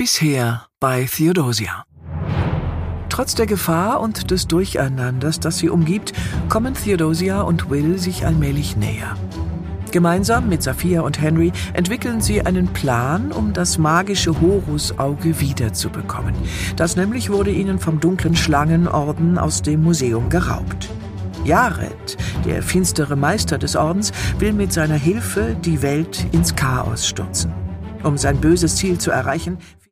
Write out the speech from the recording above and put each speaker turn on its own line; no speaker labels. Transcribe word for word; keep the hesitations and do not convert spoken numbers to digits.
Bisher bei Theodosia. Trotz der Gefahr und des Durcheinanders, das sie umgibt, kommen Theodosia und Will sich allmählich näher. Gemeinsam mit Saphir und Henry entwickeln sie einen Plan, um das magische Horusauge wiederzubekommen. Das nämlich wurde ihnen vom dunklen Schlangenorden aus dem Museum geraubt. Jared, der finstere Meister des Ordens, will mit seiner Hilfe die Welt ins Chaos stürzen. Um sein böses Ziel zu erreichen,